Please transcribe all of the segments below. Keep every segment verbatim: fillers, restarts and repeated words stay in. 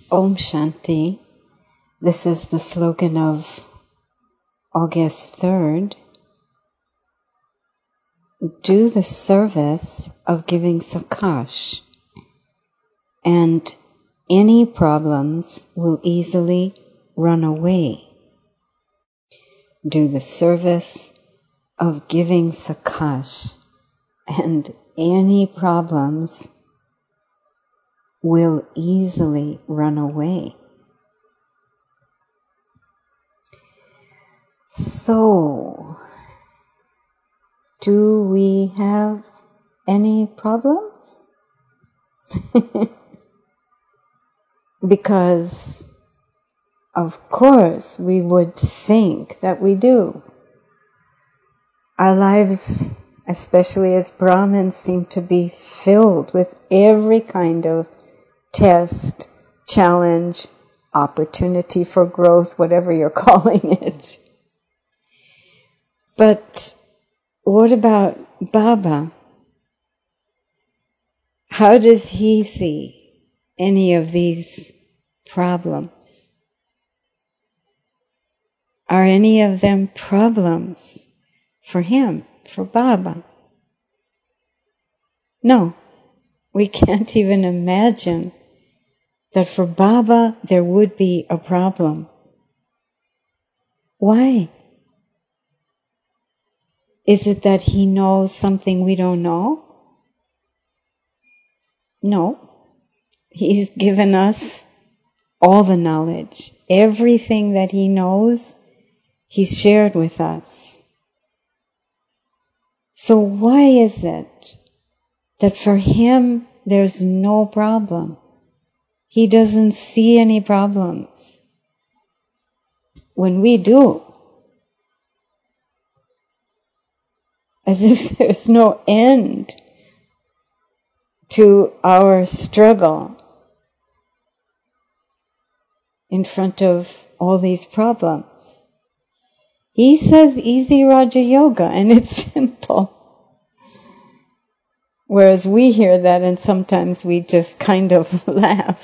Om Shanti. This is the slogan of August third. Do the service of giving sakash, and any problems will easily run away. Do the service of giving sakash, and any problems will easily run away. So, do we have any problems? Because, of course, we would think that we do. Our lives, especially as Brahmins, seem to be filled with every kind of test, challenge, opportunity for growth, whatever you're calling it. But what about Baba? How does he see any of these problems? Are any of them problems for him, for Baba? No, we can't even imagine that for Baba there would be a problem. Why? Is it that he knows something we don't know? No. He's given us all the knowledge. Everything that he knows, he's shared with us. So why is it that for him there's no problem? He doesn't see any problems. When we do. As if there's no end to our struggle in front of all these problems. He says easy Raja Yoga, and it's simple. Whereas we hear that and sometimes we just kind of laugh.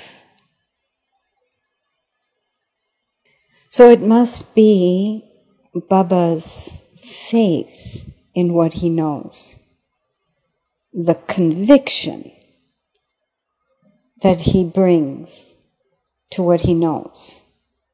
So it must be Baba's faith in what he knows. The conviction that he brings to what he knows.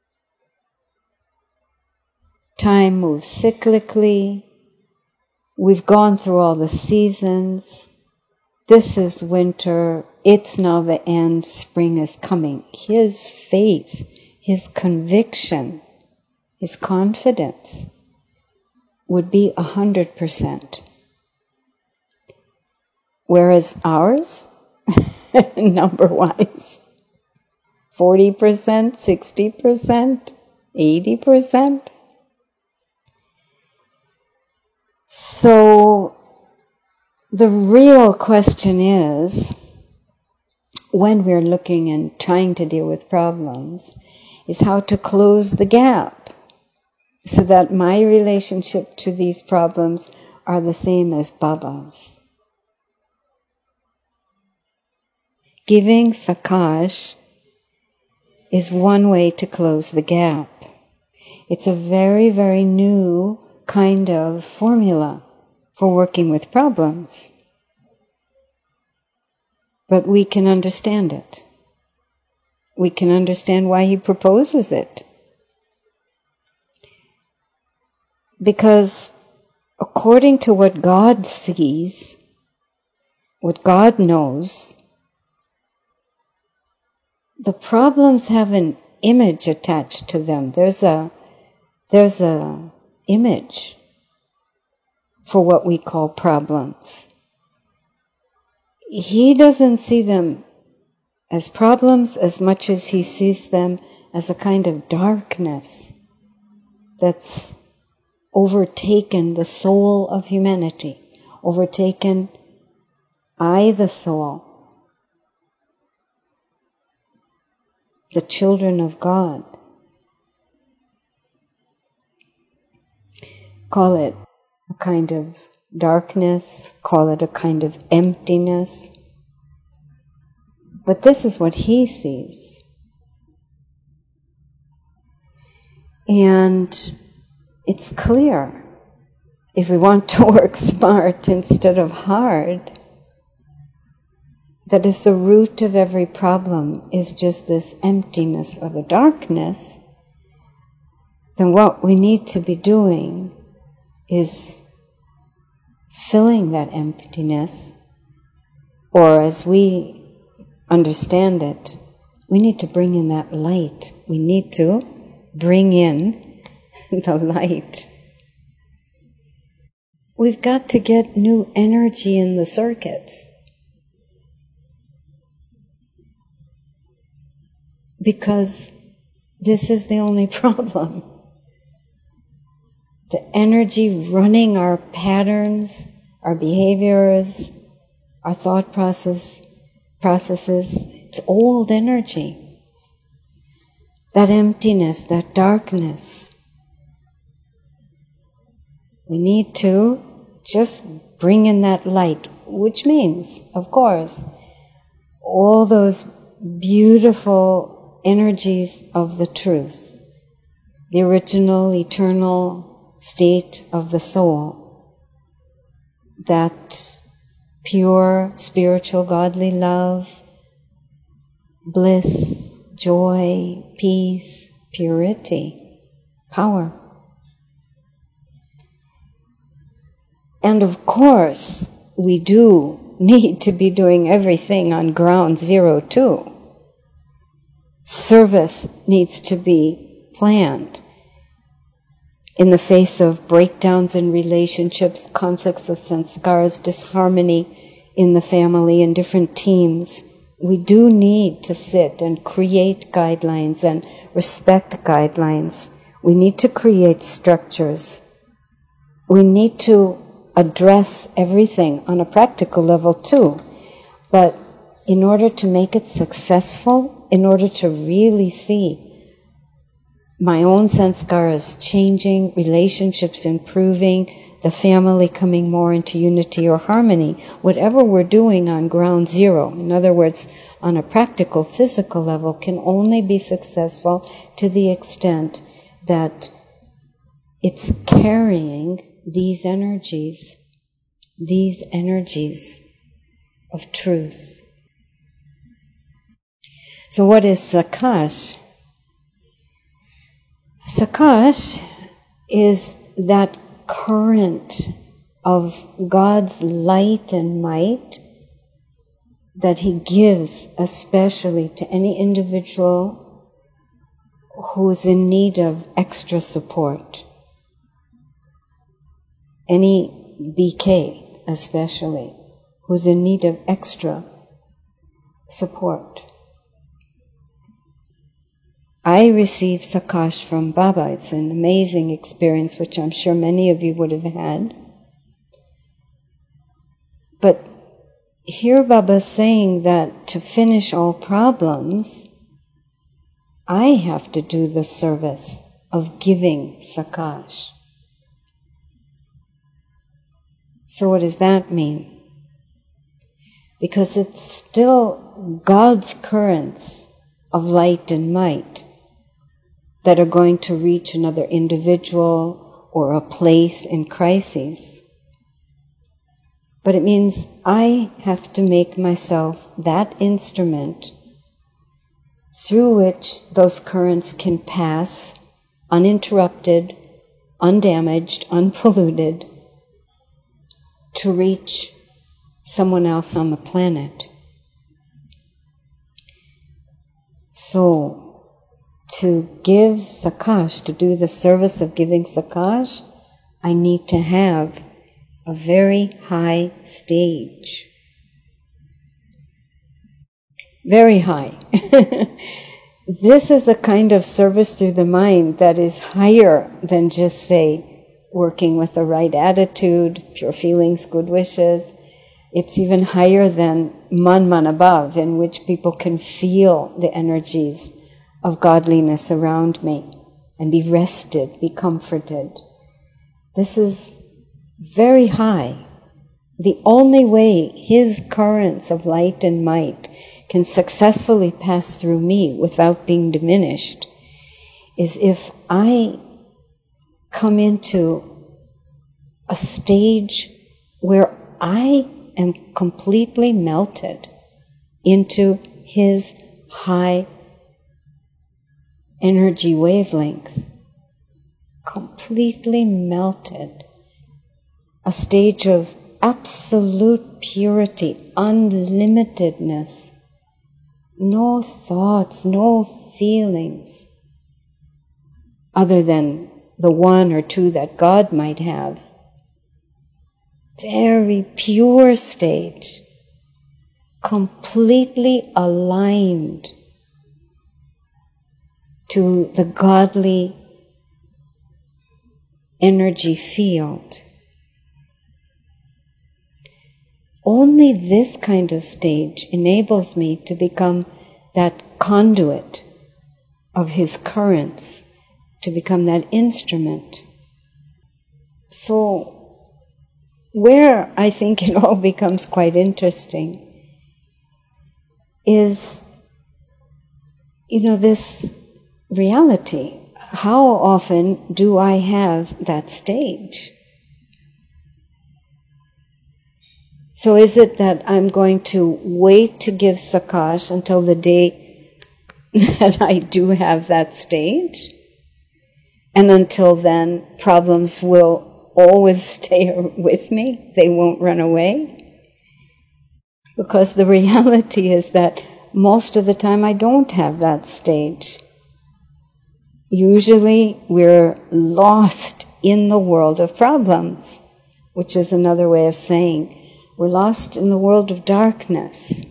Time moves cyclically. We've gone through all the seasons. This is winter. It's now the end. Spring is coming. His faith, his conviction, his confidence would be a hundred percent. Whereas ours, number-wise, forty percent, sixty percent, eighty percent. So the real question is, when we're looking and trying to deal with problems, is how to close the gap so that my relationship to these problems are the same as Baba's. Giving sakash is one way to close the gap. It's a very, very new kind of formula for working with problems. But we can understand it. We can understand why he proposes it. Because according to what God sees, what God knows, the problems have an image attached to them. There's a there's a image for what we call problems. He doesn't see them as problems as much as he sees them as a kind of darkness that's overtaken the soul of humanity, overtaken I, the soul, the children of God. Call it a kind of darkness, call it a kind of emptiness. But this is what he sees. And it's clear, if we want to work smart instead of hard, that if the root of every problem is just this emptiness or the darkness, then what we need to be doing is filling that emptiness, or as we understand it, we need to bring in that light. We need to bring in the light. We've got to get new energy in the circuits. Because this is the only problem. The energy running our patterns, our behaviors, our thought process, processes, it's old energy. That emptiness, that darkness. We need to just bring in that light, which means, of course, all those beautiful energies of the truth, the original, eternal state of the soul, that pure, spiritual, godly love, bliss, joy, peace, purity, power. And of course, we do need to be doing everything on ground zero too. Service needs to be planned. In the face of breakdowns in relationships, conflicts of sanskaras, disharmony in the family and different teams, we do need to sit and create guidelines and respect guidelines. We need to create structures. We need to address everything on a practical level too. But in order to make it successful, in order to really see my own sanskaras changing, relationships improving, the family coming more into unity or harmony, whatever we're doing on ground zero, in other words, on a practical, physical level, can only be successful to the extent that it's carrying these energies, these energies of truth. So what is Sakash? Sakash is that current of God's light and might that He gives especially to any individual who's in need of extra support. Any B K especially, who's in need of extra support. I received Sakash from Baba. It's an amazing experience, which I'm sure many of you would have had. But here Baba saying that to finish all problems, I have to do the service of giving Sakash. So what does that mean? Because it's still God's currents of light and might that are going to reach another individual or a place in crises. But it means I have to make myself that instrument through which those currents can pass uninterrupted, undamaged, unpolluted, to reach someone else on the planet. So, to give Sakash, to do the service of giving Sakash, I need to have a very high stage. Very high. This is a kind of service through the mind that is higher than just, say, working with the right attitude, pure feelings, good wishes. It's even higher than man man above, in which people can feel the energies of godliness around me and be rested, be comforted. This is very high. The only way His currents of light and might can successfully pass through me without being diminished is if I come into a stage where I am completely melted into his high energy wavelength, completely melted, a stage of absolute purity, unlimitedness, no thoughts, no feelings, other than the one or two that God might have. Very pure stage, completely aligned to the godly energy field. Only this kind of stage enables me to become that conduit of his currents, to become that instrument. So, where I think it all becomes quite interesting is, you know, this reality. How often do I have that stage? So is it that I'm going to wait to give Sakash until the day that I do have that stage? And until then, problems will always stay with me? They won't run away? Because the reality is that most of the time I don't have that stage. Usually we're lost in the world of problems, which is another way of saying we're lost in the world of darkness.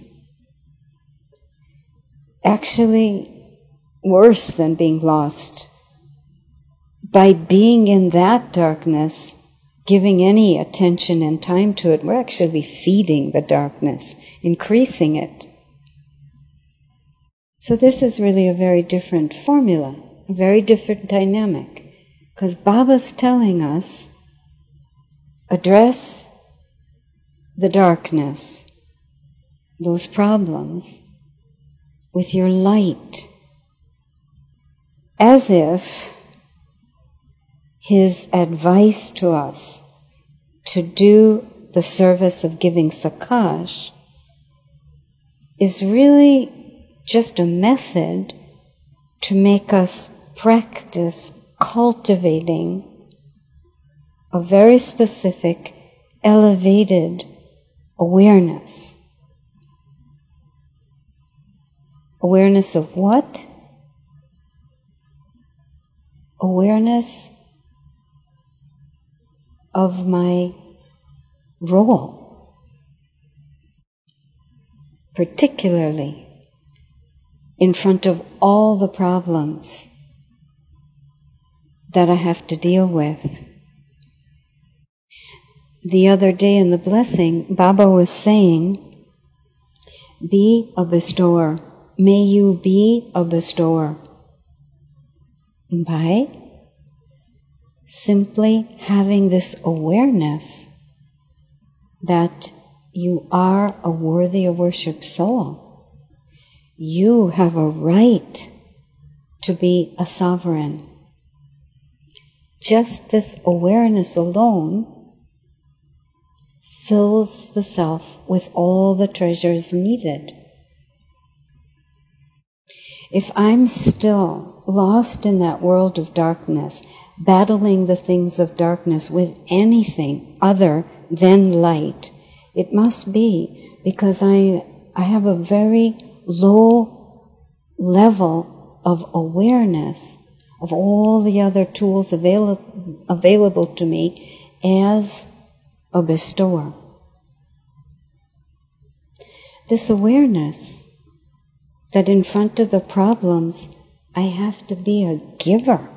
Actually, worse than being lost. By being in that darkness, giving any attention and time to it, we're actually feeding the darkness, increasing it. So this is really a very different formula, a very different dynamic. Because Baba's telling us, address the darkness, those problems, with your light. As if his advice to us to do the service of giving Sakash is really just a method to make us practice cultivating a very specific, elevated awareness. Awareness of what? Awareness of my role, particularly in front of all the problems that I have to deal with. The other day in the blessing, Baba was saying, be a bestower. May you be a bestower. By simply having this awareness that you are a worthy of worship soul. You have a right to be a sovereign. Just this awareness alone fills the self with all the treasures needed. If I'm still lost in that world of darkness, battling the things of darkness with anything other than light, it must be because I, I have a very low level of awareness of all the other tools avail- available to me as a bestower. This awareness that in front of the problems I have to be a giver,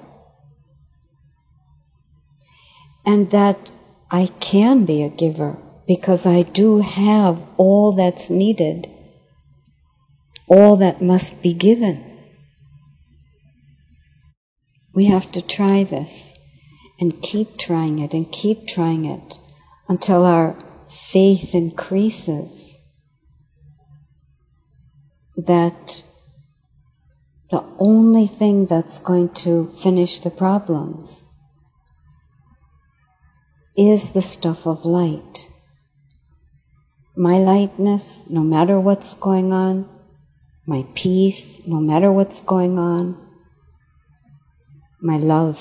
and that I can be a giver because I do have all that's needed, all that must be given. We have to try this and keep trying it and keep trying it until our faith increases, that the only thing that's going to finish the problems is the stuff of light. My lightness, no matter what's going on, my peace, no matter what's going on, my love,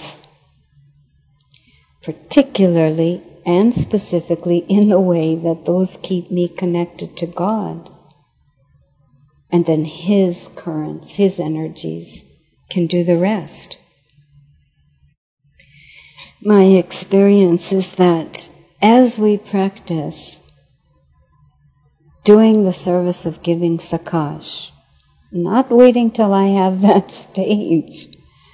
particularly and specifically in the way that those keep me connected to God. And then His currents, His energies can do the rest. My experience is that as we practice doing the service of giving Sakash, not waiting till I have that stage,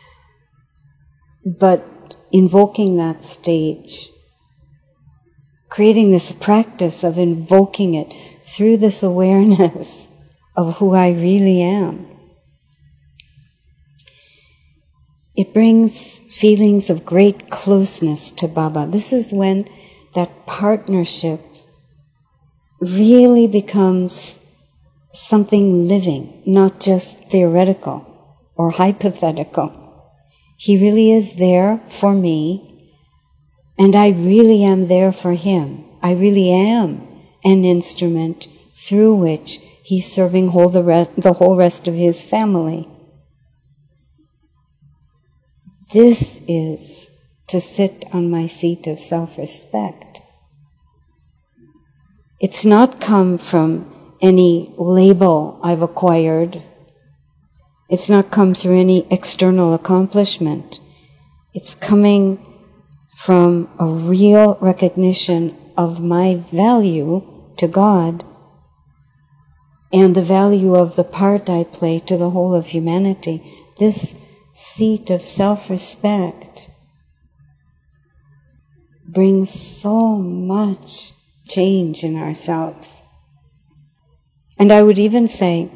but invoking that stage, creating this practice of invoking it through this awareness of who I really am. It brings feelings of great closeness to Baba. This is when that partnership really becomes something living, not just theoretical or hypothetical. He really is there for me, and I really am there for him. I really am an instrument through which he's serving whole the, rest, the whole rest of his family. This is to sit on my seat of self-respect. It's not come from any label I've acquired. It's not come through any external accomplishment. It's coming from a real recognition of my value to God and the value of the part I play to the whole of humanity. This seat of self-respect brings so much change in ourselves. And I would even say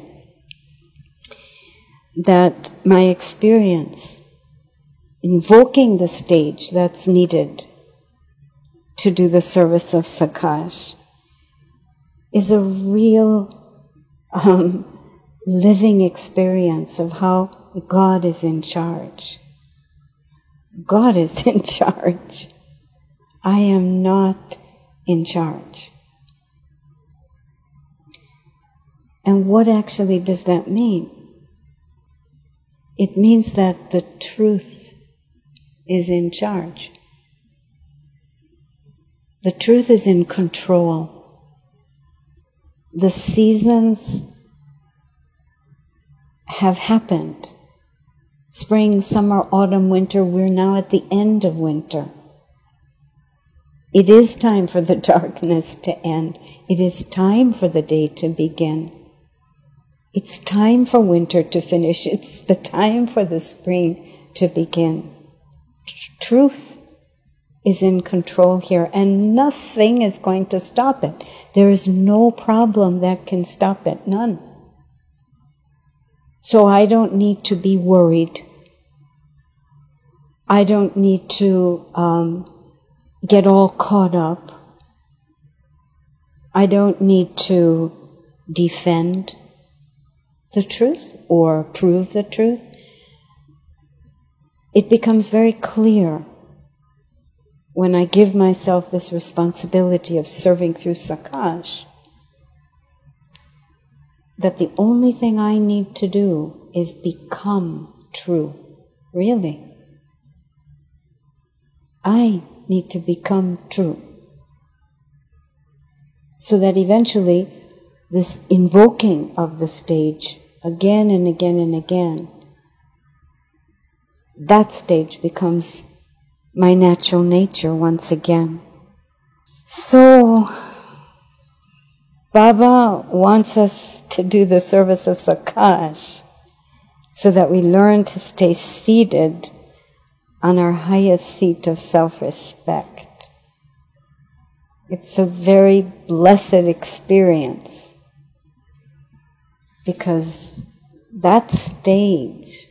that my experience invoking the stage that's needed to do the service of Sakash is a real um, living experience of how God is in charge. God is in charge. I am not in charge. And what actually does that mean? It means that the truth is in charge. The truth is in control. The seasons have happened. Spring, summer, autumn, winter, we're now at the end of winter. It is time for the darkness to end. It is time for the day to begin. It's time for winter to finish. It's the time for the spring to begin. Truth is in control here, and nothing is going to stop it. There is no problem that can stop it, none. So I don't need to be worried. I don't need to um, get all caught up. I don't need to defend the truth or prove the truth. It becomes very clear when I give myself this responsibility of serving through Sakash that the only thing I need to do is become true. Really. I need to become true. So that eventually this invoking of the stage again and again and again, that stage becomes my natural nature once again. So, Baba wants us to do the service of Sakash so that we learn to stay seated on our highest seat of self-respect. It's a very blessed experience because that stage,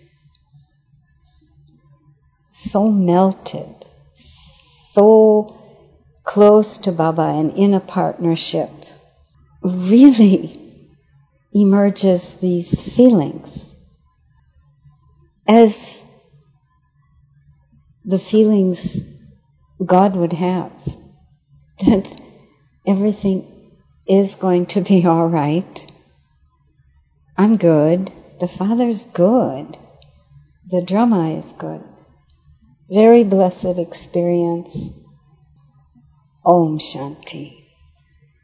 so melted, so close to Baba and in a partnership, really emerges these feelings as the feelings God would have, that everything is going to be all right. I'm good. The Father's good. The Drama is good. Very blessed experience. Om Shanti.